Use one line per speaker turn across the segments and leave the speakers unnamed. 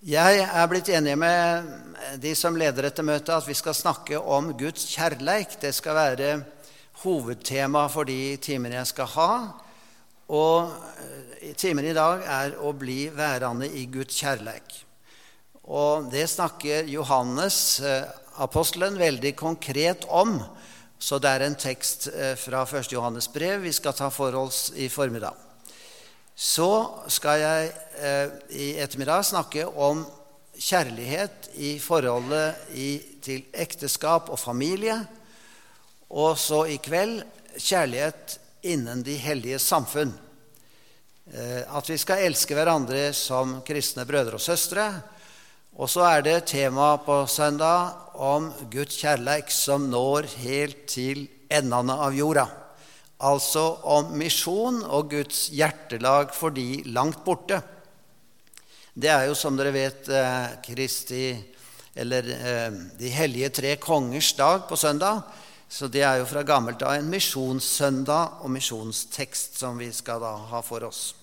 Jeg blitt enig med de som leder dette møtet at vi skal snakke om Guds kjærleik. Det skal være hovedtema for de timene jeg skal ha. Og timen i dag er å bli værende i Guds kjærleik. Og det snakker Johannes, apostelen, veldig konkret om. Så det er en tekst fra 1. Johannes brev vi skal ta for oss i formiddag. Så skal jeg i ettermiddag snakke om kjærlighet i forholdet til ekteskap og familie, og så i kveld kjærlighet innen de hellige samfunn. At vi skal elske hverandre som kristne brødre og søstre, og så er det tema på søndag om Guds kjærleik som når helt til endene av jorda. Altså om misjon og Guds hjertelag for de langt borte. Det er jo, som dere vet, de hellige tre kongers dag på søndag. Så det er jo fra gammelt av en misjonssøndag og misjonstekst som vi skal da ha for oss.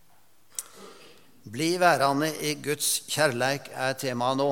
Bli værende i Guds kjærleik er temaet nå.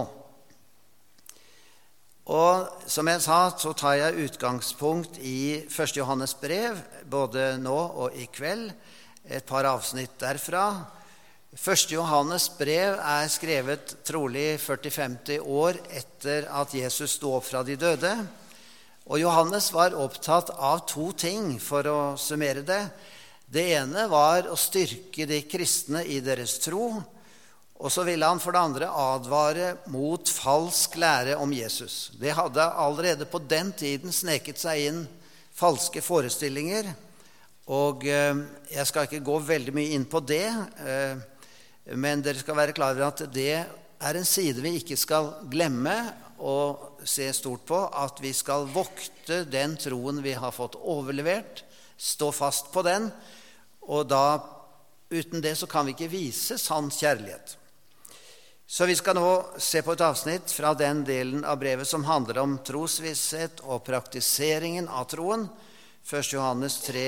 Og som jeg sa, så tar jeg utgangspunkt i 1. Johannes brev, både nå og i kveld, et par avsnitt derfra. 1. Johannes brev er skrevet trolig 40-50 år etter at Jesus sto opp fra de døde. Og Johannes var opptatt av to ting, for å summere det. Det ene var å styrke de kristne i deres tro, og så ville han for det andre advare mot falsk lære om Jesus. Det hadde allerede på den tiden sneket seg inn falske forestillinger, og jeg skal ikke gå veldig mye inn på det, men dere skal være klar over at det er en side vi ikke skal glemme og se stort på, at vi skal vokte den troen vi har fått overlevert, stå fast på den, og da uten det så kan vi ikke vise sann kjærlighet. Så vi skal nå se på et avsnitt fra den delen av brevet som handler om trosvisshet og praktiseringen av troen. 1. Johannes 3,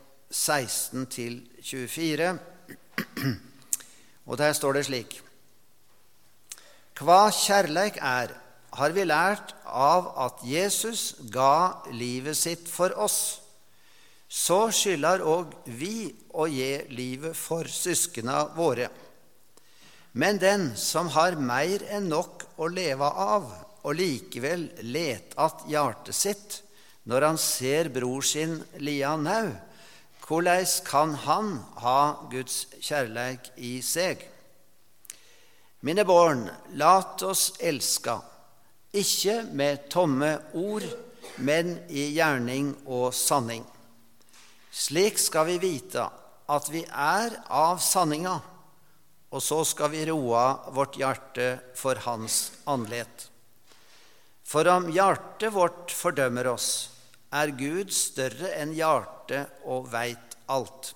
16-24. Og der står det slik. Hva kjærleik er, har vi lært av at Jesus ga livet sitt for oss. Så skylder og vi å gi livet for søskene våre. Men den som har mer enn nok å leve av, og likevel let at hjertet sitt, når han ser bror sin lia nau, hvordan kan han ha Guds kjærleik i seg? Mine barn, lat oss elska, ikke med tomme ord, men i gjerning og sanning. Slik skal vi vite at vi er av sanninga, og så skal vi roa vårt hjerte for hans andlet. For om hjertet vårt fordømmer oss, er Gud større enn hjertet og vet alt.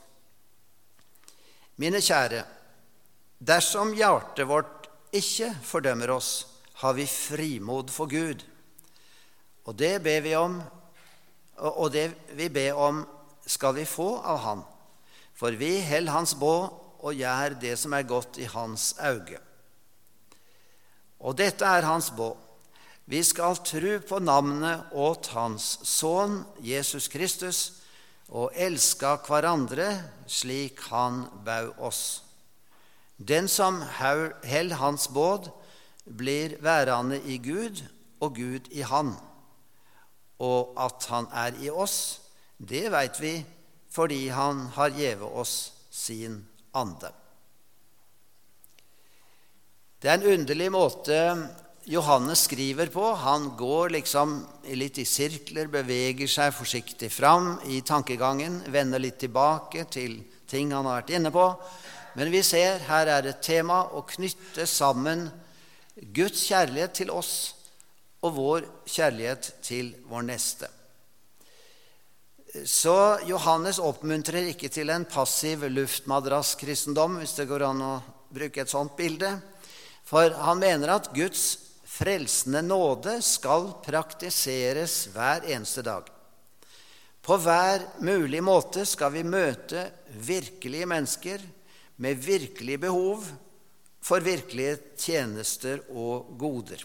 Mine kjære, dersom hjertet vårt ikke fordømmer oss, har vi frimod for Gud. Og det vi ber om skal vi få av han, for vi held hans båd og gjør det som er godt i hans øye. Og dette er hans båd. Vi skal tro på navnet åt hans sønn, Jesus Kristus, og elske hverandre slik han bød oss. Den som held hans båd, blir værende i Gud, og Gud i han. Og at han er i oss, det vet vi, fordi han har givet oss sin ande. Det er en underlig måte Johannes skriver på. Han går liksom litt i sirkler, beveger seg forsiktig fram i tankegangen, vender litt tilbake til ting han har vært inne på. Men vi ser, her er et tema å knytte sammen Guds kjærlighet til oss og vår kjærlighet til vår neste. Så Johannes oppmuntrer ikke til en passiv luftmadrasskristendom, hvis det går an å bruke et sånt bilde. For han mener at Guds frelsende nåde skal praktiseres hver eneste dag. På hver mulig måte skal vi møte virkelige mennesker med virkelige behov for virkelige tjenester og goder.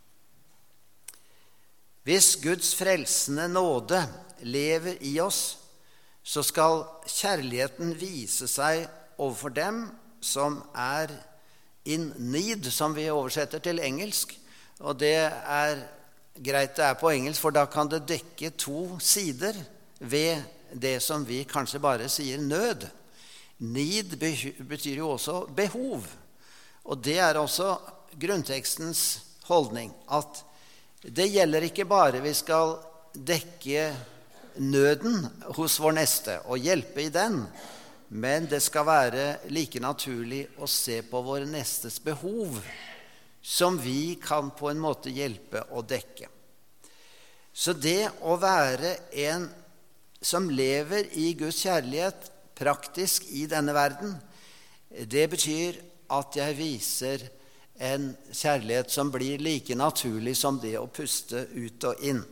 Hvis Guds frelsende nåde lever i oss, så skal kjærligheten vise seg overfor dem som er in need, som vi oversetter til engelsk. Og det er greit det er på engelsk, for da kan det dekke to sider ved det som vi kanskje bare sier nød. Need betyr jo også behov. Og det er også grunntekstens holdning, at det gjelder ikke bare vi skal dekke nøden hos vår neste og hjelpe i den, men det skal være like naturlig å se på vår nestes behov som vi kan på en måte hjelpe og dekke. Så det å være en som lever i Guds kjærlighet praktisk i denne verden, det betyr at jeg viser en kjærlighet som blir like naturlig som det å puste ut og inn.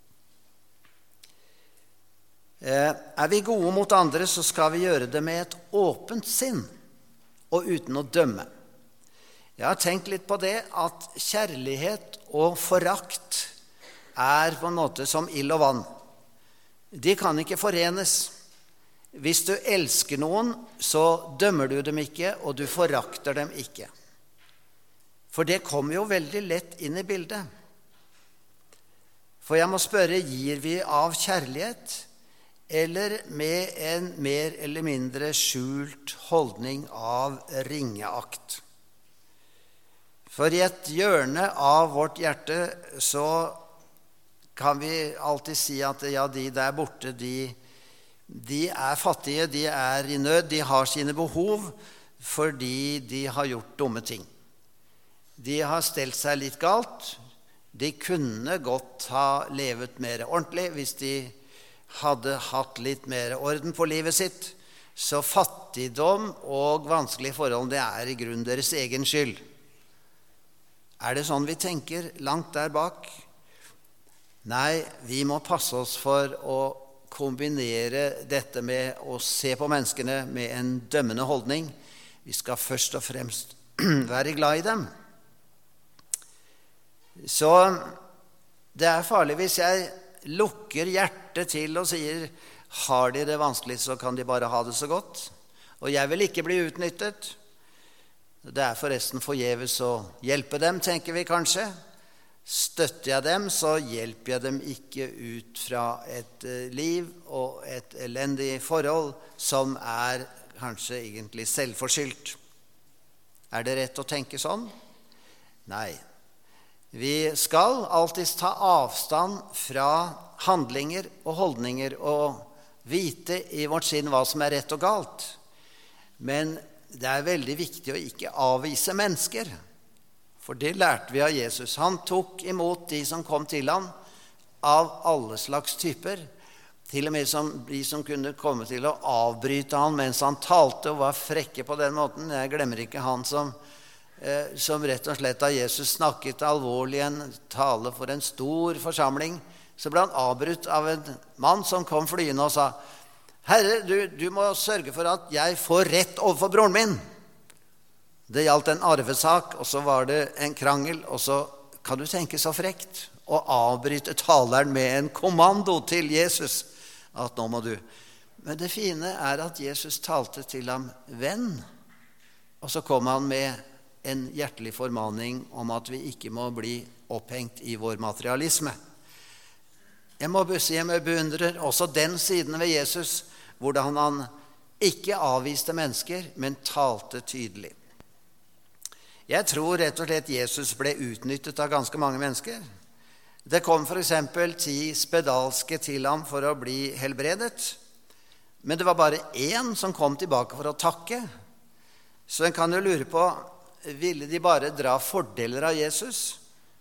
Er vi gode mot andre, så skal vi gjøre det med et åpent sinn og uten å dømme. Jeg har tenkt litt på det at kjærlighet og forakt er på en måte som ild og vann. De kan ikke forenes. Hvis du elsker noen, så dømmer du dem ikke, og du forakter dem ikke. For det kommer jo veldig lett inn i bildet. For jeg må spørre, gir vi av kjærlighet, eller med en mer eller mindre skjult holdning av ringeakt? For i et hjørne av vårt hjerte så kan vi alltid si at ja, de der borte, de er fattige, de er i nød, de har sine behov fordi de har gjort dumme ting. De har stelt seg litt galt. De kunne godt ha levet mer ordentlig hvis de hadde hatt litt mer orden på livet sitt. Så fattigdom og vanskelige forhold, det er i grunnen deres egen skyld. Er det sånn vi tenker langt der bak? Nei, vi må passe oss for å kombinere dette med å se på menneskene med en dømmende holdning. Vi skal først og fremst være glad i dem. Så det er farlig hvis jeg lukker hjertet til og sier, har de det vanskelig, så kan de bare ha det så godt. Og jeg vil ikke bli utnyttet. Det er forresten forgjeves å hjelpe dem, tenker vi kanskje. Støtter jeg dem, så hjelper jeg dem ikke ut fra et liv og et elendig forhold som er kanskje egentlig selvforskyldt. Er det rett å tenke sånn? Nei. Vi skal alltid ta avstand fra handlinger og holdninger og vite i vårt sinn hva som er rett og galt. Men det er veldig viktig å ikke avvise mennesker. For det lærte vi av Jesus. Han tok imot de som kom til ham av alle slags typer. Til og med de som kunne komme til å avbryte ham mens han talte og var frekke på den måten. Jeg glemmer ikke han som rett og slett da Jesus snakket alvorlig en tale for en stor forsamling, så ble han avbrutt av en mann som kom flyende og sa, «Herre, du må sørge for at jeg får rett overfor broren min.» Det gjaldt en arvesak, og så var det en krangel, og så kan du tenke så frekt å avbryte taleren med en kommando til Jesus, at nå må du. Men det fine er at Jesus talte til ham venn, og så kom han med en hjertelig formaning om at vi ikke må bli opphengt i vår materialisme. Jeg må si jeg beundrer også den siden ved Jesus, hvordan han ikke avviste mennesker, men talte tydelig. Jeg tror rett og slett Jesus ble utnyttet av ganske mange mennesker. Det kom for eksempel 10 spedalske til ham for å bli helbredet, men det var bare én som kom tilbake for å takke. Så en kan jo lure på, ville de bare dra fordeler av Jesus?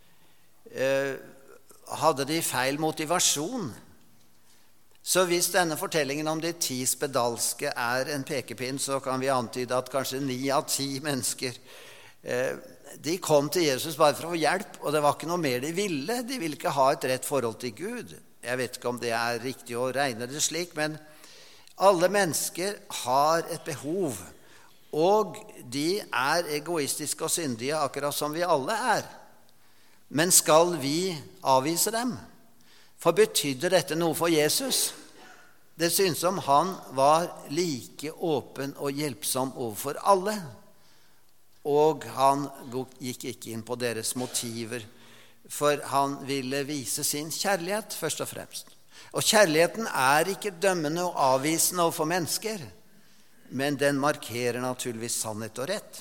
Hadde de feil motivasjon? Så hvis denne fortellingen om de 10 spedalske er en pekepinn, så kan vi antyde at kanskje 9 av 10 mennesker de kom til Jesus bare for å få hjelp, og det var ikke noe mer de ville. De ville ikke ha et rett forhold til Gud. Jeg vet ikke om det er riktig å regne det slik, men alle mennesker har et behov, og de egoistiske og syndige akkurat som vi alle Men skal vi avvise dem? For betydde dette noe for Jesus? Det synes som han var like åpen og hjelpsom overfor alle, og han gikk ikke inn på deres motiver, for han ville vise sin kjærlighet først og fremst. Og kjærligheten ikke dømmende og avvisende overfor mennesker, men den markerer naturligvis sannhet og rett.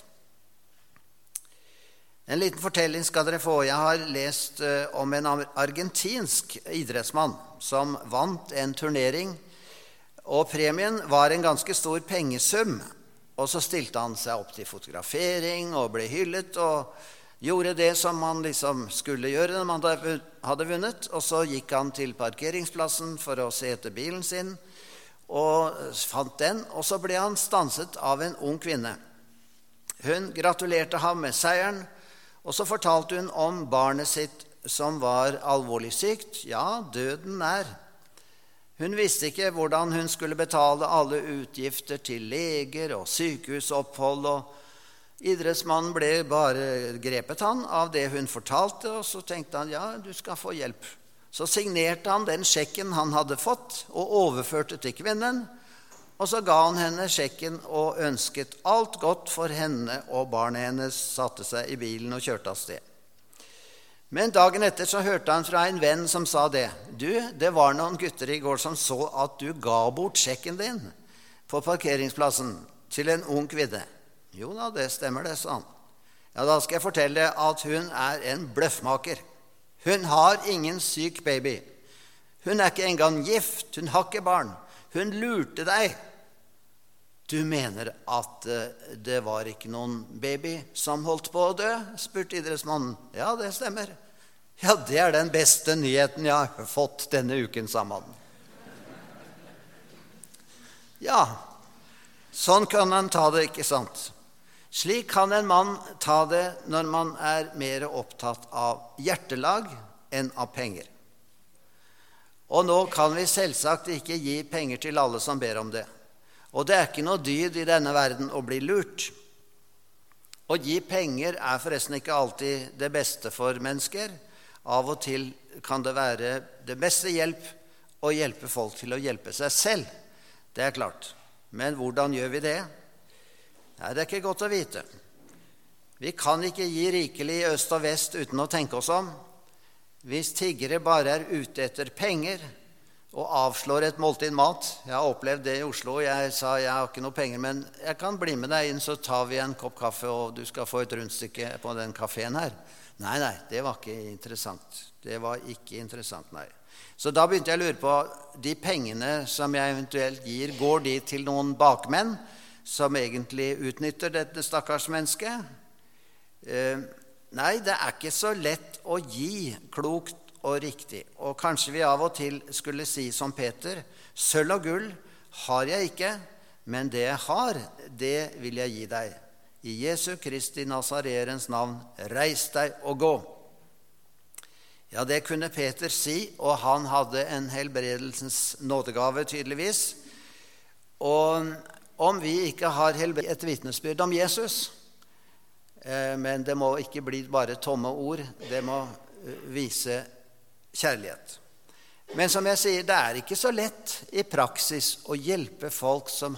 En liten fortelling skal dere få. Jeg har lest om en argentinsk idrettsmann som vant en turnering, og premien var en ganske stor pengesum. Og så stilte han seg opp til fotografering og ble hyllet og gjorde det som man liksom skulle gjøre når man hadde vunnet. Og så gikk han til parkeringsplassen for å se etter bilen sin og fant den. Og så ble han stanset av en ung kvinne. Hun gratulerte ham med seieren, og så fortalte hun om barnet sitt som var alvorlig sykt. Ja, døden Hun visste ikke hvordan hun skulle betale alle utgifter til leger og sykehusopphold, og idrettsmannen ble bare grepet han av det hun fortalte, og så tenkte han, ja, du skal få hjelp. Så signerte han den sjekken han hadde fått og overførte til kvinnen, og så ga han henne sjekken og ønsket alt godt for henne, og barnet hennes satte seg i bilen og kjørte av sted. Men dagen etter så hørte han fra en venn som sa det. Du, det var noen gutter i går som så at du ga bort sjekken din på parkeringsplassen til en ung kvinne. Jo da, det stemmer det, sa han. Ja, da skal jeg fortelle at hun en bløffmaker. Hun har ingen syk baby. Hun ikke engang gift, hun har ikke barn. Hun lurte deg. Du mener at det var ikke noen baby som holdt på å dø? Spurte idrettsmannen. Ja, det stemmer. Ja, det den beste nyheten jeg har fått denne uken sammen. Ja, sånn kan han ta det, ikke sant? Slik kan en mann ta det når man mer opptatt av hjertelag enn av penger. Og nå kan vi selvsagt ikke gi penger til alle som ber om det. Og det ikke noe dyd i denne verden å bli lurt. Å gi penger forresten ikke alltid det beste for mennesker. Av og til kan det være det beste hjelp å hjelpe folk til å hjelpe seg selv. Det klart. Men hvordan gjør vi det? Nei, det ikke godt å vite. Vi kan ikke gi rikelig i øst og vest uten å tenke oss om. Hvis tiggere bare ute etter penger og avslår et måltid mat. Jeg har opplevd det i Oslo. Jeg sa jeg har ikke noe penger, men jeg kan bli med deg inn, så tar vi en kopp kaffe, og du skal få et rundstykke på den kaféen her. Nei, det var ikke interessant. Det var ikke interessant, nei. Så da begynte jeg å lure på, de pengene som jeg eventuelt gir, går de til noen bakmenn som egentlig utnytter dette stakkars mennesket? Nei, det ikke så lett å gi klokt og riktig. Og kanskje vi av og til skulle si som Peter, sølv og gull har jeg ikke, men det jeg har, det vil jeg gi deg. I Jesu Kristi Nazarerens navn, reis deg og gå. Ja, det kunne Peter si, og han hadde en helbredelsens nådegave tydeligvis. Og om vi ikke har et vitnesbyrd om Jesus, men det må ikke bli bare tomme ord, det må vise kjærlighet. Men som jeg sier, det ikke så lett i praksis å hjelpe folk som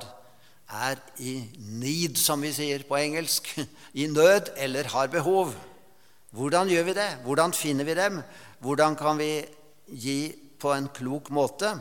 i need, som vi sier på engelsk, i nød eller har behov. Hvordan gjør vi det? Hvordan finner vi dem? Hvordan kan vi gi på en klok måte?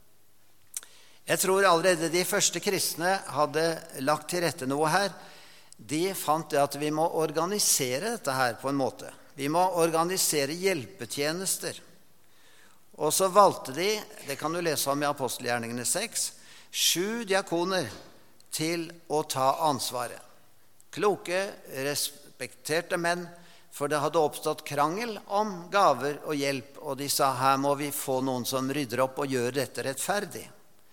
Jeg tror allerede de første kristne hadde lagt til rette noe her. De fant at vi må organisere dette her på en måte. Vi må organisere hjelpetjenester. Og så valgte de, det kan du lese om i Apostelgjerningene 6, 7 diakoner til å ta ansvaret. Kloke, respekterte menn, for det hadde oppstått krangel om gaver og hjelp, og de sa, her må vi få noen som rydder opp og gjør dette rettferdig.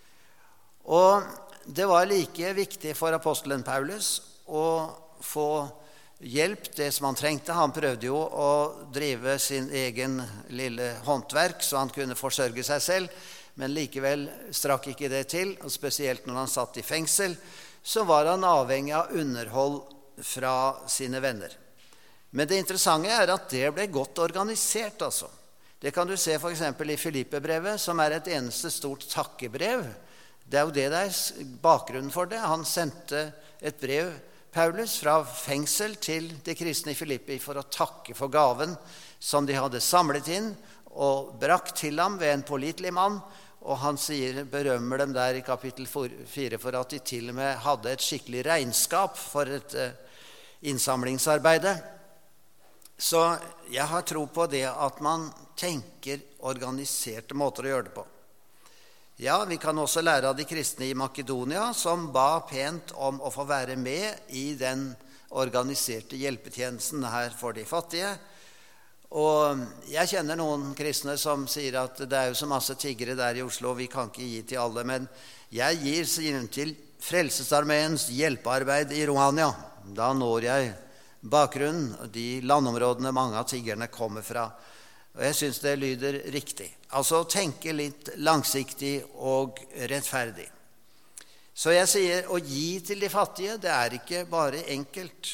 Og det var like viktig for apostelen Paulus å få hjelp, det som han trengte. Han prøvde jo å drive sin egen lille håndverk, så han kunne forsørge seg selv, men likevel strakk ikke det til, og spesielt når han satt i fengsel, så var han avhengig av underhold fra sine venner. Men det interessante at det ble godt organisert, altså. Det kan du se for eksempel i Filippe-brevet, som et eneste stort takkebrev. Det jo det der bakgrunnen for det. Han sendte et brev, Paulus, fra fengsel til de kristne i Filippi for å takke for gaven som de hadde samlet inn og brakt til ham ved en pålitelig mann. Og han berømmer dem der i kapittel 4 for at de til og med hadde et skikkelig regnskap for et innsamlingsarbeidet. Så jeg har tro på det at man tenker organiserte måter å gjøre det på. Ja, vi kan også lære av de kristne i Makedonia, som ba pent om å få være med i den organiserte hjelpetjenesten her for de fattige. Og jeg kjenner noen kristne som sier at det jo så masse tiggere der i Oslo, vi kan ikke gi til alle, men jeg gir til Frelsesarmeens hjelpearbeid i Romania. Da når jeg bakgrunnen, de landområdene mange av tiggerne kommer fra. Og jeg synes det lyder riktig. Altså tenke litt langsiktig og rettferdig. Så jeg sier å gi til de fattige, det ikke bare enkelt.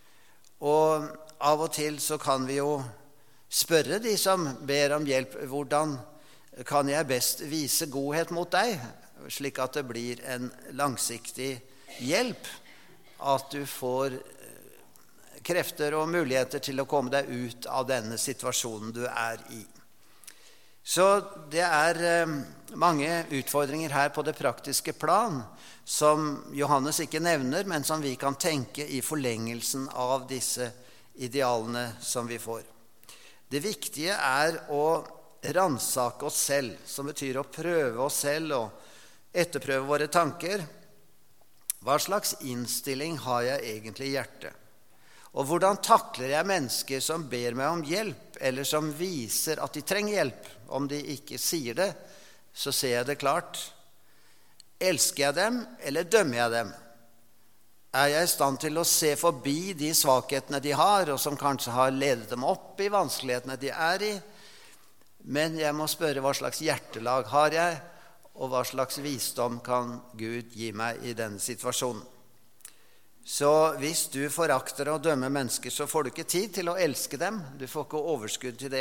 Og av og til så kan vi jo spørre de som ber om hjelp, hvordan kan jeg best vise godhet mot deg, slik at det blir en langsiktig hjelp, at du får krefter og muligheter til å komme deg ut av denne situasjonen du i. Så det mange utfordringer her på det praktiske plan, som Johannes ikke nevner, men som vi kan tenke i forlengelsen av disse idealene som vi får. Det viktige å ransake oss selv, som betyr å prøve oss selv og etterprøve våre tanker. Hva slags innstilling har jeg egentlig i hjertet? Og hvordan takler jeg mennesker som ber meg om hjelp, eller som viser at de trenger hjelp? Om de ikke sier det, så ser jeg det klart. Elsker jeg dem, eller dømmer jeg dem? Jeg i stand til å se forbi de svakhetene de har, og som kanskje har ledet dem opp i vanskelighetene de i? Men jeg må spørre hva slags hjertelag har jeg, og hva slags visdom kan Gud gi meg i denne situasjonen? Så hvis du forakter å dømme mennesker, så får du ikke tid til å elske dem. Du får ikke overskudd til det.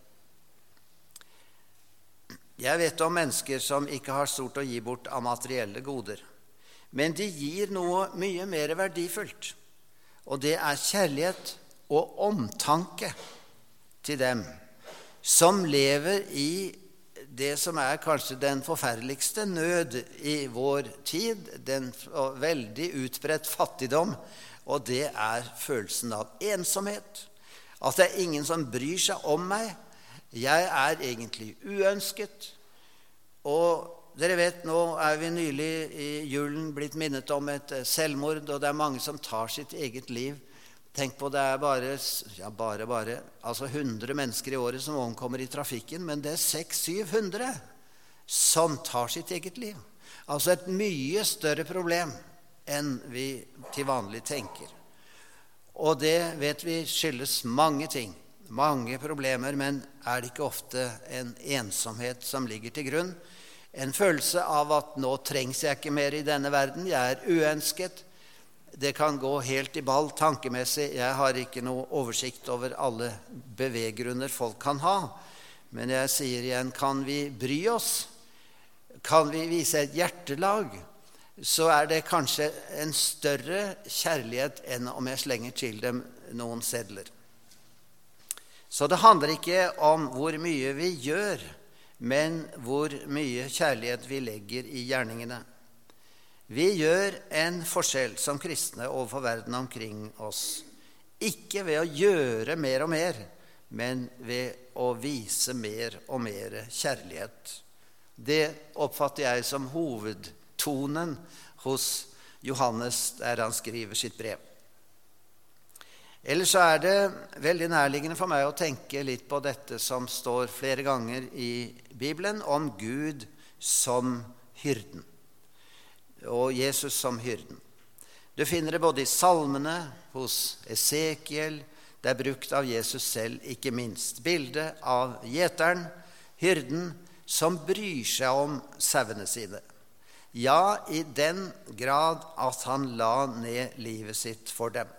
Jeg vet om mennesker som ikke har stort å gi bort av materielle goder. Men de gir noe mye mer verdifullt. Og det kjærlighet og omtanke til dem som lever i det som kanskje den forferdeligste nød i vår tid, den veldig utbredt fattigdom, og det følelsen av ensomhet. At det ingen som bryr seg om meg. Jeg egentlig uønsket. Og dere vet, nå vi nylig i julen blitt minnet om et selvmord, og det mange som tar sitt eget liv. Tenk på, det bare, altså 100 mennesker i året som omkommer i trafikken, men det 600-700 som tar sitt eget liv. Altså et mye større problem enn vi til vanlig tenker. Og det vet vi skyldes mange ting, mange problemer, men det ikke ofte en ensomhet som ligger til grunn? En følelse av at nå trengs jeg ikke mer i denne verden, jeg uønsket. Det kan gå helt i ball tankemessig. Jeg har ikke noe oversikt over alle beveggrunner folk kan ha. Men jeg sier igjen, kan vi bry oss? Kan vi vise et hjertelag? Så det kanskje en større kjærlighet enn om jeg slenger til dem noen sedler. Så det handler ikke om hvor mye vi gjør, men hvor mye kjærlighet vi legger i gjerningene. Vi gjør en forskjell som kristne overfor verden omkring oss. Ikke ved å gjøre mer og mer, men ved å vise mer og mer kjærlighet. Det oppfatter jeg som hovedtonen hos Johannes der han skriver sitt brev. Ellers så det veldig nærliggende for meg å tenke litt på dette som står flere ganger i Bibelen om Gud som hyrden. Og Jesus som hyrden. Du finner det både i salmene, hos Esekiel, det brukt av Jesus selv, ikke minst. Bildet av gjeteren, hyrden, som bryr seg om sauene sine. Ja, i den grad at han la ned livet sitt for dem.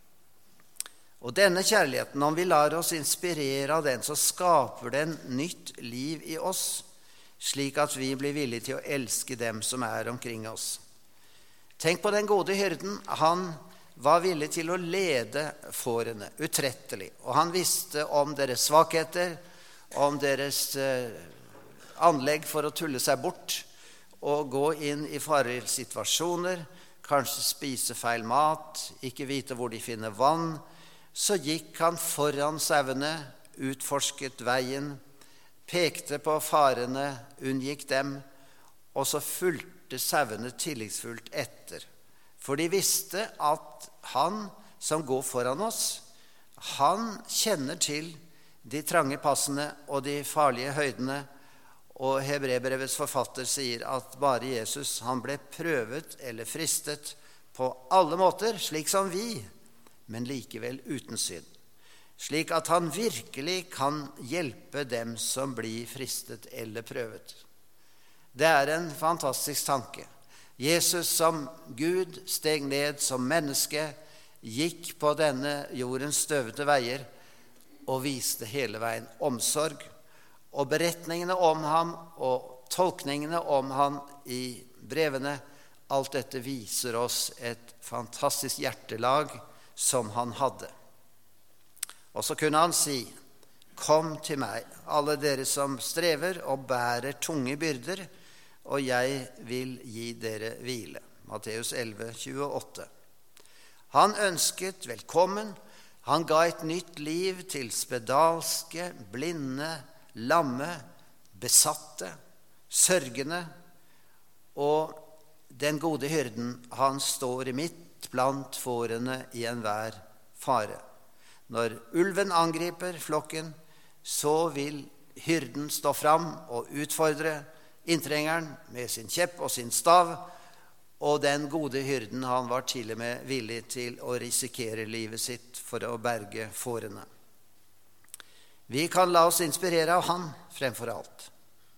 Og denne kjærligheten, om vi lar oss inspirere av den, så skaper den nytt liv i oss, slik at vi blir villige til å elske dem som er omkring oss. Tenk på den gode hyrden. Han var villig til å lede fårene utrettelig, og han visste om deres svakheter, om deres anlegg for å tulle seg bort og gå inn i farlige situasjoner, kanskje spise feil mat, ikke vite hvor de finner vann. Så gikk han foran sauene, utforsket veien, pekte på farene, unngikk dem, og så fulgte sauene tillitsfullt etter. For de visste at han som går foran oss, han kjenner til de trange passene og de farlige høydene. Og Hebreerbrevets forfatter sier at bare Jesus, han ble prøvet eller fristet på alle måter, slik som vi, men likevel uten synd. Slik at han virkelig kan hjelpe dem som blir fristet eller prøvet. Det er en fantastisk tanke. Jesus som Gud steg ned som menneske, gikk på denne jordens støvete veier og viste hele veien omsorg. Og beretningene om ham og tolkningene om ham i brevene, alt dette viser oss et fantastisk hjertelag som han hadde. Og så kunne han si: «Kom til meg, alle dere som strever og bærer tunge byrder, og jeg vil gi dere hvile.» Matteus 11, 28. Han ønsket velkommen. Han ga et nytt liv til spedalske, blinde, lamme, besatte, sørgende. Og den gode hyrden, han står midt blant fårene i enhver fare. Når ulven angriper flokken, så vil hyrden stå fram og utfordre inntrengeren med sin kjepp og sin stav. Og den gode hyrden, han var til og med villig til å risikere livet sitt for å berge fårene. Vi kan la oss inspirere av han fremfor alt.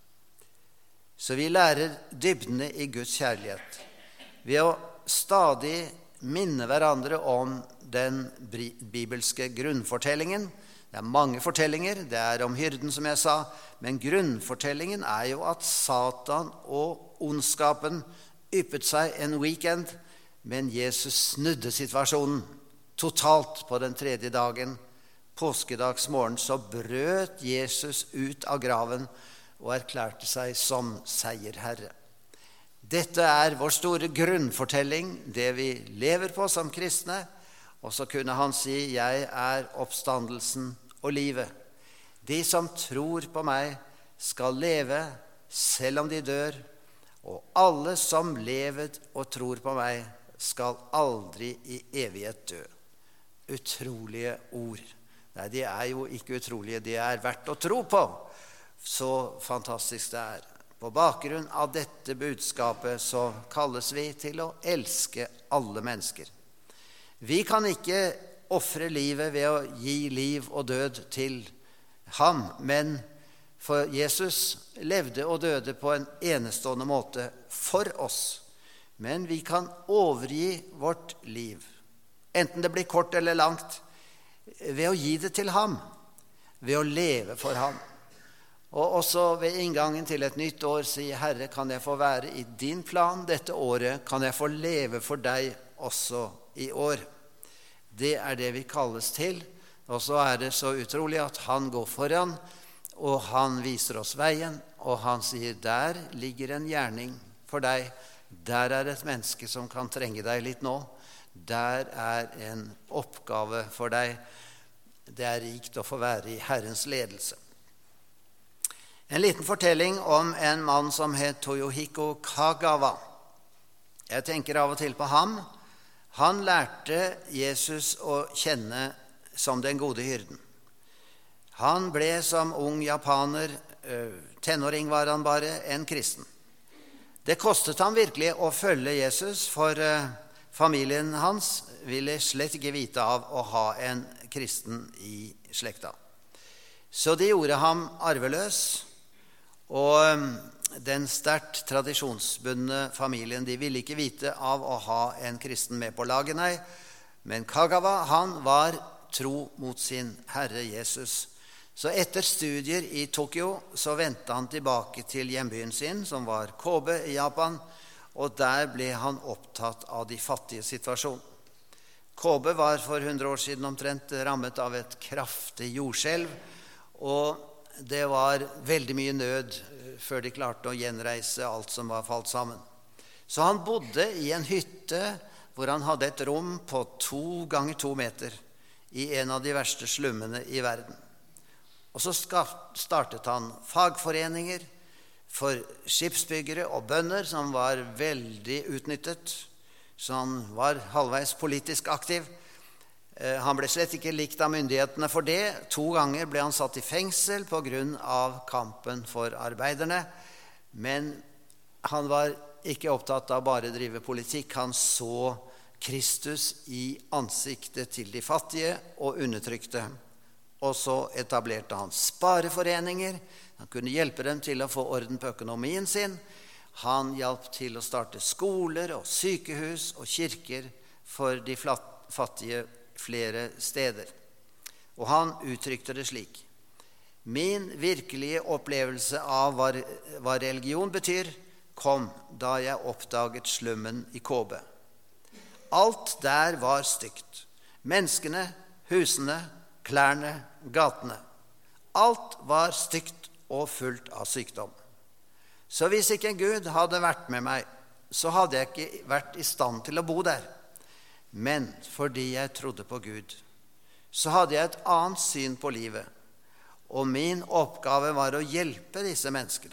Så vi lærer dybdene i Guds kjærlighet ved å stadig minne hverandre om den bibelske grunnfortellingen. Det er mange fortellinger, det er om hyrden som jeg sa, men grunnfortellingen er jo at Satan og ondskapen yppet seg en weekend, men Jesus snudde situasjonen totalt på den tredje dagen. Påskedagsmorgen så brøt Jesus ut av graven og erklærte seg som seierherre. Dette er vår store grunnfortelling, det vi lever på som kristne. Og så kunne han si: «Jeg er oppstandelsen og livet. De som tror på meg skal leve selv om de dør, og alle som levet og tror på meg skal aldri i evighet dø.» Utrolige ord. Nei, de er jo ikke utrolige, de er verdt å tro på. Så fantastisk det er. På bakgrunn av dette budskapet så kalles vi til å elske alle mennesker. Vi kan ikke offre livet ved å gi liv og død til ham, men for Jesus levde og døde på en enestående måte for oss. Men vi kan overgi vårt liv, enten det blir kort eller langt, ved å gi det til ham, ved å leve for ham. Og også ved inngangen til et nytt år sier: «Herre, kan jeg få være i din plan dette året? Kan jeg få leve for deg også i år?» Det er det vi kalles til. Og så er det så utrolig at han går foran, og han viser oss veien, og han sier: «Der ligger en gjerning for deg. Der er et menneske som kan trenge deg litt nå. Der er en oppgave for deg.» Det er rikt å få være i Herrens ledelse. En liten fortelling om en mann som het Toyohiko Kagawa. Jeg tenker av og til på ham. Han lærte Jesus å kjenne som den gode hyrden. Han ble som ung japaner, tenåring var han bare, en kristen. Det kostet ham virkelig å følge Jesus, for familien hans ville slett ikke vite av å ha en kristen i slekta. Så de gjorde ham arveløs, og den sterkt tradisjonsbundne familien, de ville ikke vite av å ha en kristen med på laget, nei. Men Kagawa, han var tro mot sin Herre Jesus. Så etter studier i Tokyo så vendte han tilbake til hjembyen sin, som var Kobe i Japan, og der ble han opptatt av de fattige situasjon. Kobe var for 100 år siden omtrent rammet av et kraftig jordskjelv, og det var veldig mye nød før de klarte å gjenreise alt som var falt sammen. Så han bodde i en hytte hvor han hadde et rom på 2 ganger 2 meter i en av de verste slummene i verden. Og så startet han fagforeninger for skipsbyggere og bønder som var veldig utnyttet, så han var halvveis politisk aktiv. Han ble slett ikke likt av myndighetene for det. 2 ganger ble han satt i fengsel på grunn av kampen for arbeiderne. Men han var ikke opptatt av bare å drive politikk. Han så Kristus i ansiktet til de fattige og undertrykte. Og så etablerte han spareforeninger. Han kunne hjelpe dem til å få orden på økonomien sin. Han hjalp til å starte skoler og sykehus og kirker for de fattige flere steder. Og han uttrykte det slik: min virkelige opplevelse av hva religion betyr, kom da jeg oppdaget slummen i Kobe. Alt der var stygt. Menneskene, husene, klærne, gatene. Alt var stygt og fullt av sykdom. Så hvis ikke Gud hadde vært med meg, så hadde jeg ikke vært i stand til å bo der. Men fordi jeg trodde på Gud, så hadde jeg et annet syn på livet, og min oppgave var å hjelpe disse menneskene.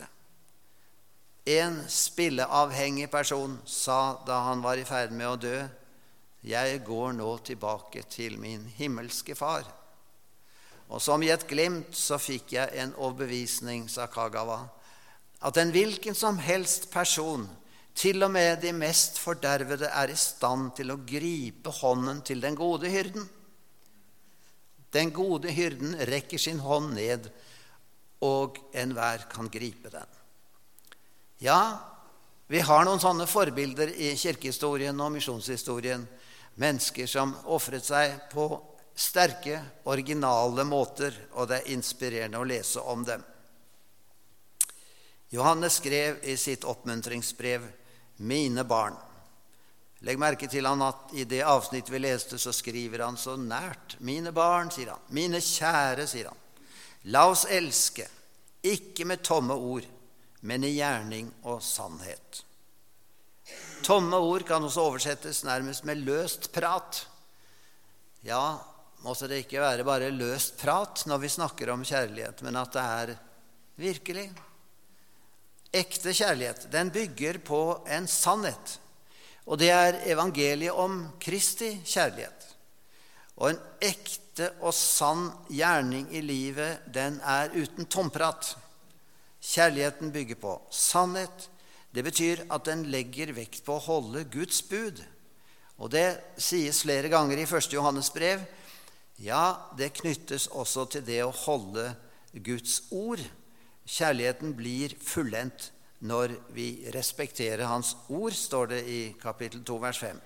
En spilleavhengig person sa da han var i ferd med å dø: jeg går nå tilbake til min himmelske far. Og som i et glimt så fikk jeg en overbevisning, sa Kagawa, at en hvilken som helst person, til og med de mest fordervede, er i stand til å gripe hånden til den gode hyrden. Den gode hyrden rekker sin hånd ned, og enhver kan gripe den. Ja, vi har noen sånne forbilder i kirkehistorien og misjonshistorien. Mennesker som offret seg på sterke, originale måter, og det er inspirerende å lese om dem. Johannes skrev i sitt oppmuntringsbrev: mine barn. Legg merke til han at i det avsnitt vi leste så skriver han så nært. Mine barn, sier han. Mine kjære, sier han. La oss elske, ikke med tomme ord, men i gjerning og sannhet. Tomme ord kan også oversettes nærmest med løst prat. Ja, måtte det ikke være bare løst prat når vi snakker om kjærlighet, men at det er virkelig. Ekte kjærlighet, den bygger på en sannhet, og det er evangeliet om Kristi kjærlighet. Og en ekte og sann gjerning i livet, den er uten tomprat. Kjærligheten bygger på sannhet. Det betyr at den legger vekt på å holde Guds bud. Og det sies flere ganger i 1. Johannes brev. Ja, det knyttes også til det å holde Guds ord. Kjærligheten blir fullendt når vi respekterer hans ord, står det i kapittel 2, vers 5.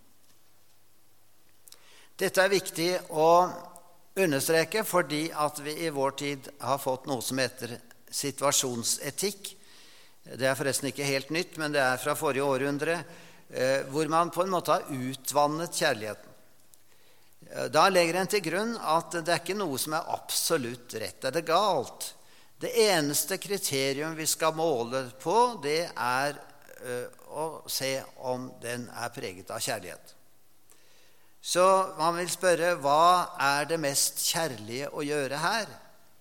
Dette er viktig å understreke fordi at vi i vår tid har fått noe som heter situasjonsetikk. Det er forresten ikke helt nytt, men det er fra forrige århundre, hvor man på en måte har utvannet kjærligheten. Da legger en til grunn at det er ikke noe som er absolutt rett. Er det galt? Det eneste kriterium vi skal måle på, det er å se om den er preget av kjærlighet. Så man vil spørre, hva er det mest kjærlige å gjøre her?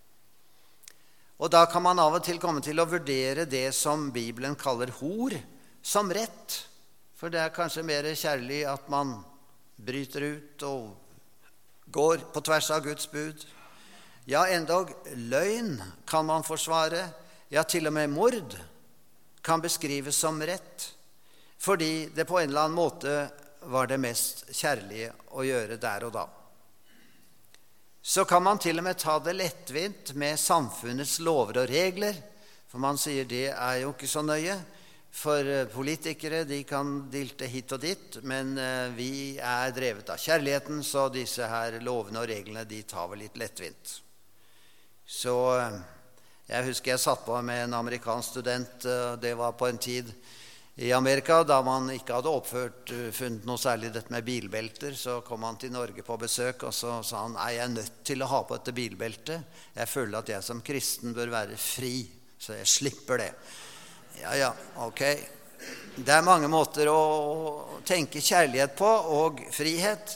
Og da kan man av og til komme til å vurdere det som Bibelen kaller hor, som rett. For det er kanskje mer kjærlig at man bryter ut og går på tvers av Guds bud. Ja, endog løgn kan man forsvare. Ja, til og med mord kan beskrives som rett, fordi det på en eller annen måte var det mest kjærlige å gjøre der og da. Så kan man til og med ta det lettvint med samfunnets lover og regler, For man sier det jo ikke så nøye. For politikere, de kan dilte hit og dit, men vi drevet av kjærligheten, så disse her lovene og reglene, de tar vi litt lettvint. Så jeg husker jeg satt på med en amerikansk student, det var på en tid i Amerika, da man ikke hadde funnet noe særlig dette med bilbelter. Så kom han til Norge på besøk, og så sa han, jeg nødt til å ha på dette bilbeltet. Jeg føler at jeg som kristen bør være fri, så jeg slipper det. Ja, ok. Det mange måter å tenke kjærlighet på, og frihet.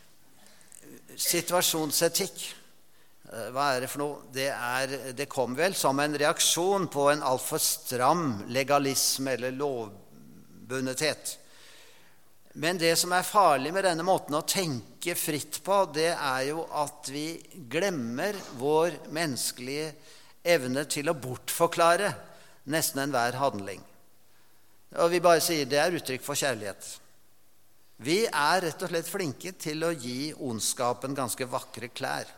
Situasjonsetikk. Hva det for noe? Det kom vel som en reaksjon på en alt for stram legalisme eller lovbundethet. Men det som farlig med denne måten å tenke fritt på, det jo at vi glemmer vår menneskelige evne til å bortforklare nesten enhver handling. Og vi bare sier det uttrykk for kjærlighet. Vi rett og slett flinke til å gi ondskapen ganske vakre klær.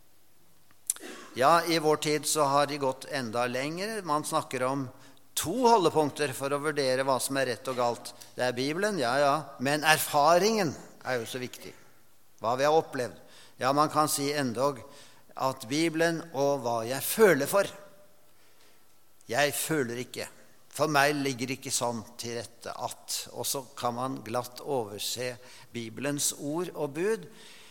Ja, i vår tid så har de gått enda lenger. Man snakker om 2 holdepunkter for å vurdere hva som rett og galt. Det Bibelen, ja. Men erfaringen jo så viktig. Hva vi har opplevd. Ja, man kan si endog at Bibelen og hva jeg føler for. Jeg føler ikke. For meg ligger det ikke sånn til rette at. Og så kan man glatt overse Bibelens ord og bud.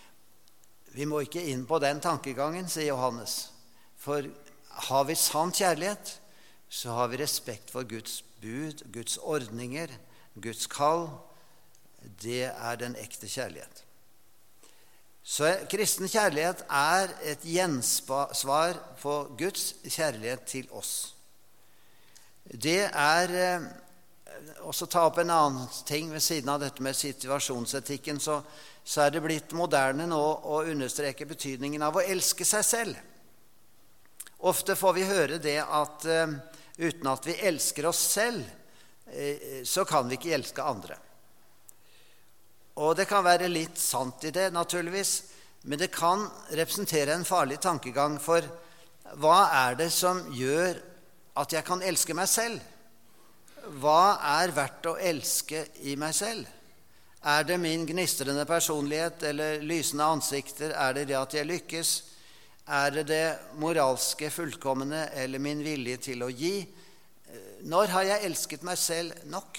Vi må ikke inn på den tankegangen, sier Johannes. For har vi sann kjærlighet, så har vi respekt for Guds bud, Guds ordninger, Guds kall. Det den ekte kjærlighet. Så kristen kjærlighet et gjensvar på Guds kjærlighet til oss. Det også ta opp en annen ting ved siden av dette med situasjonsetikken, så det blitt moderne nå å understreke betydningen av å elske seg selv. Ofte får vi høre det at uten at vi elsker oss selv, så kan vi ikke elske andre. Og det kan være litt sant i det, naturligvis, men det kan representere en farlig tankegang, for hva det som gjør at jeg kan elske meg selv? Hva verdt å elske i meg selv? Det min gnistrende personlighet eller lysende ansikter? Det det at jeg lykkes? Det det moralske fullkomne eller min vilje til å gi? Når har jeg elsket meg selv nok?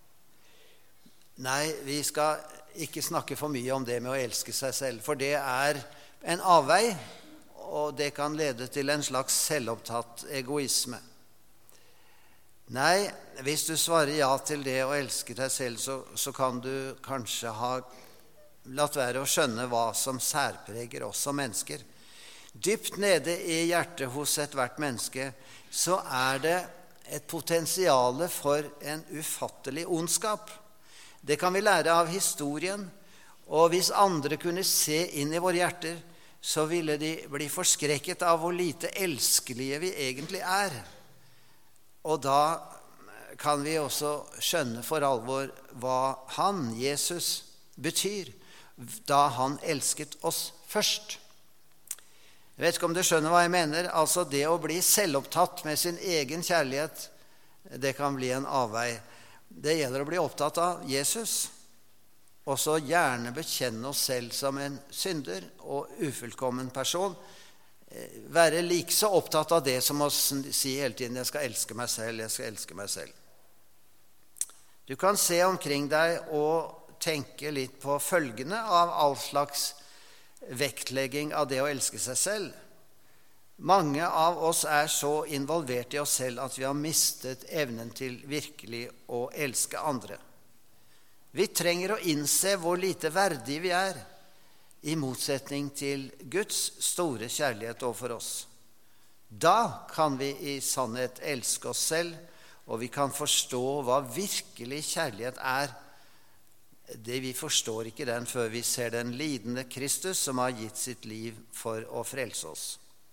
Nei, vi skal ikke snakke for mye om det med å elske seg selv, for det en avvei, og det kan lede til en slags selvopptatt egoisme. Nei, hvis du svarer ja til det å elske deg selv, så kan du kanskje ha latt være å skjønne hva som særpreger oss som mennesker. Dypt nede i hjertet hos ethvert menneske, så det et potensiale for en ufattelig ondskap. Det kan vi lære av historien, og hvis andre kunne se inn i våre hjerter, så ville de bli forskrekket av hvor lite elskelige vi egentlig Og da kan vi også skjønne for alvor hva han, Jesus, betyr, da han elsket oss først. Jeg vet ikke om du skjønner hva jeg mener. Altså det å bli selvopptatt med sin egen kjærlighet, det kan bli en avvei. Det gjelder å bli opptatt av Jesus, og så gjerne bekjenne oss selv som en synder og ufullkommen person. Være like så opptatt av det som å si hele tiden, jeg skal elske meg selv, jeg skal elske meg selv. Du kan se omkring deg og tenke litt på følgene av all slags vektlegging av det å elske seg selv. Mange av oss så involvert i oss selv at vi har mistet evnen til virkelig å elske andre. Vi trenger å innse hvor lite verdig vi i motsetning til Guds store kjærlighet overfor oss. Da kan vi i sannhet elske oss selv, og vi kan forstå hva virkelig kjærlighet Det vi forstår ikke den før vi ser den lidende Kristus som har gitt sitt liv for å frelse oss.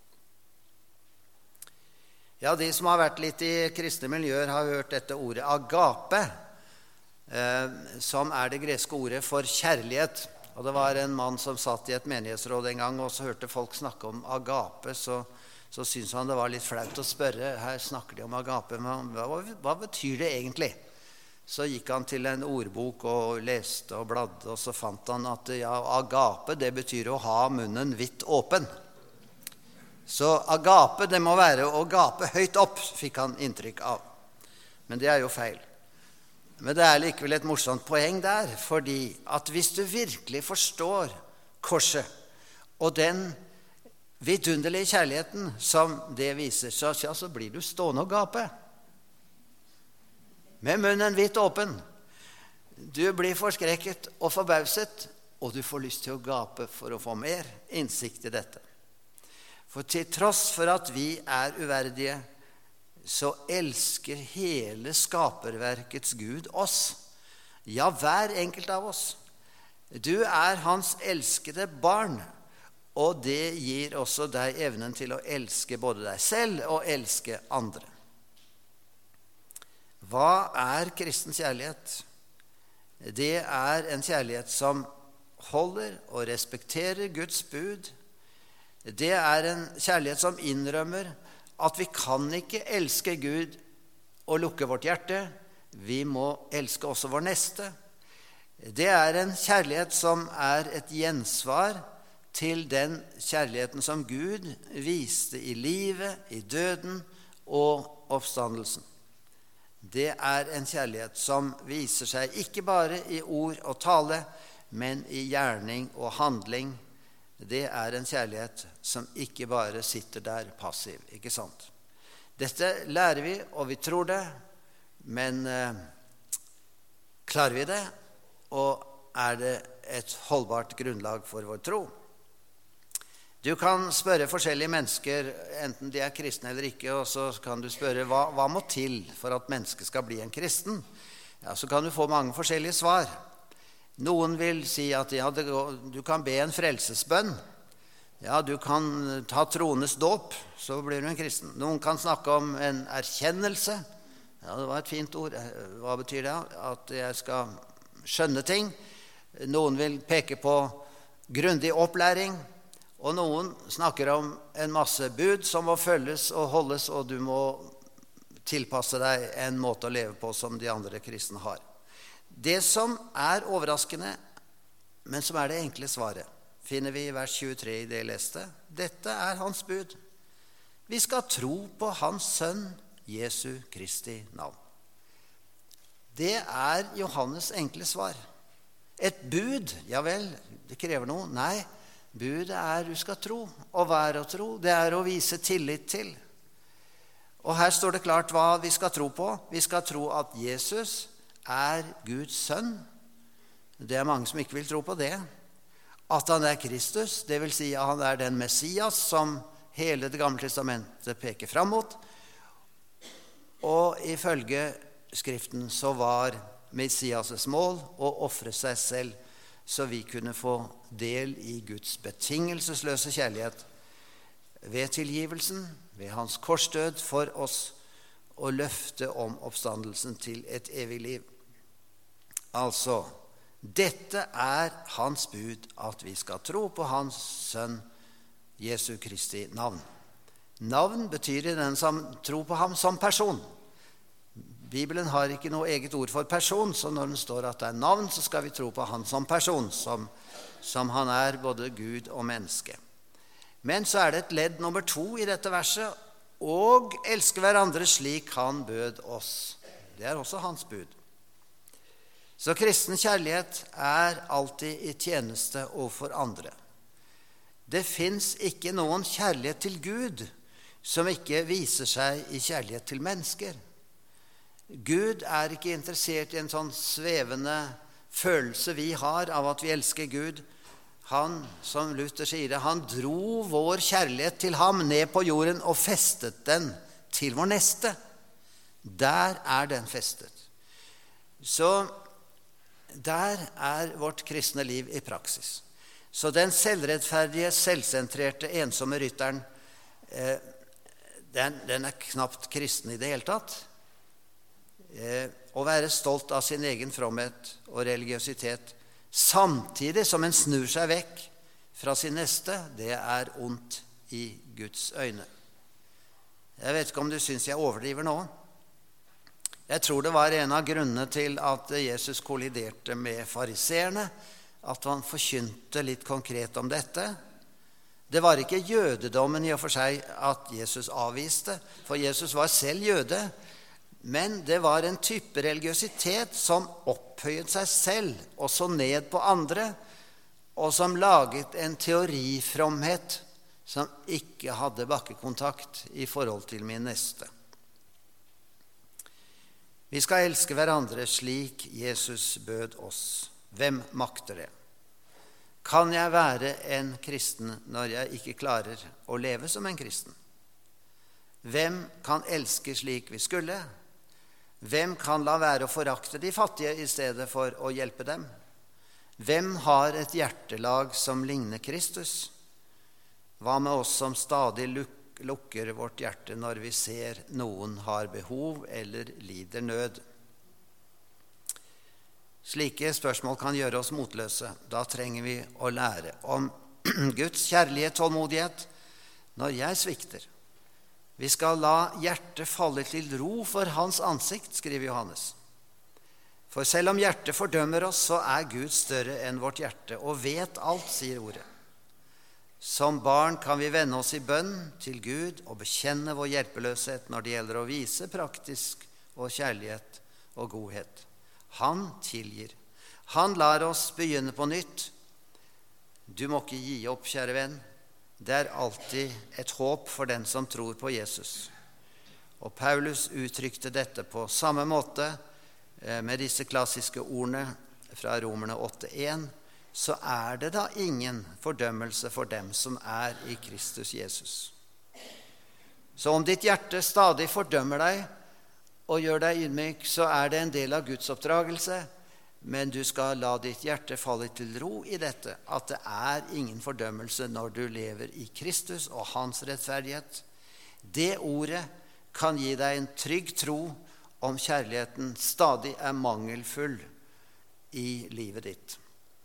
Ja, de som har vært litt i kristne miljøer har hørt dette ordet agape, som det greske ordet for kjærlighet. Og det var en mann som satt i et menighetsråd en gang, og så hørte folk snakke om agape, så syntes han det var litt flaut å spørre. Her snakker de om agape, men hva betyr det egentlig? Så gikk han til en ordbok og leste og bladde, og så fant han at ja, agape, det betyr å ha munnen vidt åpen. Så agape, det må være å gape høyt opp, fikk han inntrykk av. Men det er jo feil. Men det er likevel et morsomt poeng der, fordi at hvis du virkelig forstår korset og den vidunderlige kjærligheten som det viser, så blir du stående og gape. Med munnen vidt åpen. Du blir forskrekket og forbauset, og du får lyst til å gape for å få mer innsikt i dette. For til tross for at vi er uverdige, så elsker hele skaperverkets Gud oss. Ja, hver enkelt av oss. Du er hans elskede barn, og det gir også deg evnen til å elske både deg selv og elske andre. Hva er kristens kjærlighet? Det er en kjærlighet som holder og respekterer Guds bud. Det er en kjærlighet som innrømmer at vi kan ikke elske Gud og lukke vårt hjerte. Vi må elske også vår neste. Det er en kjærlighet som er et gjensvar til den kjærligheten som Gud viste i livet, i døden og oppstandelsen. Det er en kjærlighet som viser seg ikke bare i ord og tale, men i gjerning og handling. Det er en kjærlighet som ikke bare sitter der passiv, ikke sant? Dette lærer vi, og vi tror det, men klarer vi det, og er det et holdbart grunnlag for vår tro? Du kan spørre forskjellige mennesker, enten de er kristne eller ikke, og så kan du spørre, hva må til for at mennesket skal bli en kristen? Ja, så kan du få mange forskjellige svar. Noen vil si at ja, du kan be en frelsesbønn. Ja, du kan ta trones dåp, så blir du en kristen. Noen kan snakke om en erkjennelse. Ja, det var et fint ord. Hva betyr det? At jeg skal skjønne ting. Noen vil peke på grundig opplæring. Og noen snakker om en masse bud som må følges og holdes, og du må tilpasse deg en måte å leve på som de andre kristne har. Det som er overraskende, men som er det enkle svaret, finner vi i vers 23 i det jeg leste. Dette er hans bud. Vi skal tro på hans sønn, Jesu Kristi navn. Det er Johannes enkle svar. Et bud, ja vel, det krever noe. Nei, budet er du skal tro, og være å tro. Det er å vise tillit til. Og her står det klart hva vi skal tro på. Vi skal tro at Jesus er Guds sønn. Det er mange som ikke vil tro på det. At han er Kristus, det vil si at han er den Messias som hele det gamle testamentet peker fram mot. Og ifølge Skriften så var Messias' mål å offre seg selv, så vi kunne få del i Guds betingelsesløse kjærlighet ved tilgivelsen, ved hans korsdød for oss, og løfte om oppstandelsen til et evig liv. Altså, dette er hans bud, at vi skal tro på hans sønn, Jesu Kristi navn. Navn betyr i den som tror på ham som person. Bibelen har ikke noe eget ord for person, så når den står at det er navn, så skal vi tro på han som person, som han er både Gud og menneske. Men så er det et ledd nummer 2 i dette verset, og elske hverandre slik han bød oss. Det er også hans bud. Så kristen kjærlighet er alltid i tjeneste overfor andre. Det finnes ikke noen kjærlighet til Gud som ikke viser seg i kjærlighet til mennesker. Gud er ikke interessert i en sånn svevende følelse vi har av at vi elsker Gud. Han, som Luther sier det, han dro vår kjærlighet til ham ned på jorden og festet den til vår neste. Der er den festet. Så der er vårt kristne liv i praksis. Så den selvrettferdige, selvsentrerte, ensomme rytteren, den er knapt kristen i det hele tatt. Å være stolt av sin egen fromhet og religiøsitet samtidig som en snur seg vekk fra sin neste, det er ondt i Guds øyne. Jeg vet ikke om du synes jeg overdriver nå. Jeg tror det var en av grunnene til at Jesus kolliderte med fariseerne, at han forkynte litt konkret om dette. Det var ikke jødedommen i og for seg at Jesus avviste, for Jesus var selv jøde, men det var en type religiøsitet som opphøyet seg selv og så ned på andre, og som laget en teorifromhet som ikke hadde bakkekontakt i forhold til min neste. Vi skal elske hverandre slik Jesus bød oss. Hvem makter det? Kan jeg være en kristen når jeg ikke klarer å leve som en kristen? Hvem kan elske slik vi skulle? Hvem kan la være å forakte de fattige i stedet for å hjelpe dem? Hvem har et hjertelag som ligner Kristus? Hva med oss som stadig lukker vårt hjerte når vi ser noen har behov eller lider nød? Slike spørsmål kan gjøre oss motløse. Da trenger vi å lære om Guds kjærlighet, tålmodighet, når jeg svikter. Vi skal la hjertet falle til ro for hans ansikt, skriver Johannes. For selv om hjertet fordømmer oss, så er Gud større enn vårt hjerte, og vet alt, sier ordet. Som barn kan vi vende oss i bønn til Gud og bekjenne vår hjelpeløshet når det gjelder å vise praktisk og kjærlighet og godhet. Han tilgir. Han lar oss begynne på nytt. Du må ikke gi opp, kjære venn. Det er alltid et håp for den som tror på Jesus. Og Paulus uttrykte dette på samme måte med disse klassiske ordene fra Romerne 8:1. Så er det da ingen fordømmelse for dem som er i Kristus Jesus. Så om ditt hjerte stadig fordømmer deg og gjør deg ydmyk, så er det en del av Guds oppdragelse, men du skal la ditt hjerte falle til ro i dette, at det er ingen fordømmelse når du lever i Kristus og hans rettferdighet. Det ordet kan gi deg en trygg tro om kjærligheten stadig er mangelfull i livet ditt.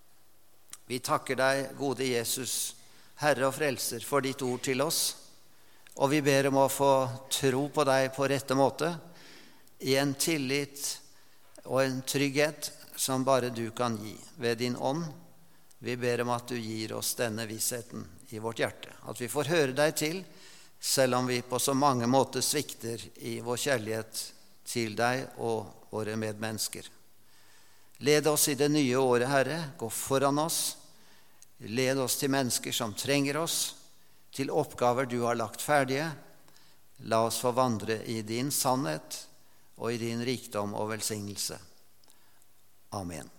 Vi takker deg, gode Jesus, Herre og Frelser, for ditt ord til oss, og vi ber om å få tro på deg på rette måte, i en tillit og en trygghet som bare du kan gi ved din ånd. Vi ber om at du gir oss denne vissheten i vårt hjerte, at vi får høre deg til, selv om vi på så mange måter svikter i vår kjærlighet til deg og våre medmennesker. Led oss i det nye året, Herre, gå foran oss, led oss til mennesker som trenger oss, til oppgaver du har lagt ferdige. La oss få vandre i din sannhet og i din rikdom og velsignelse. Amen.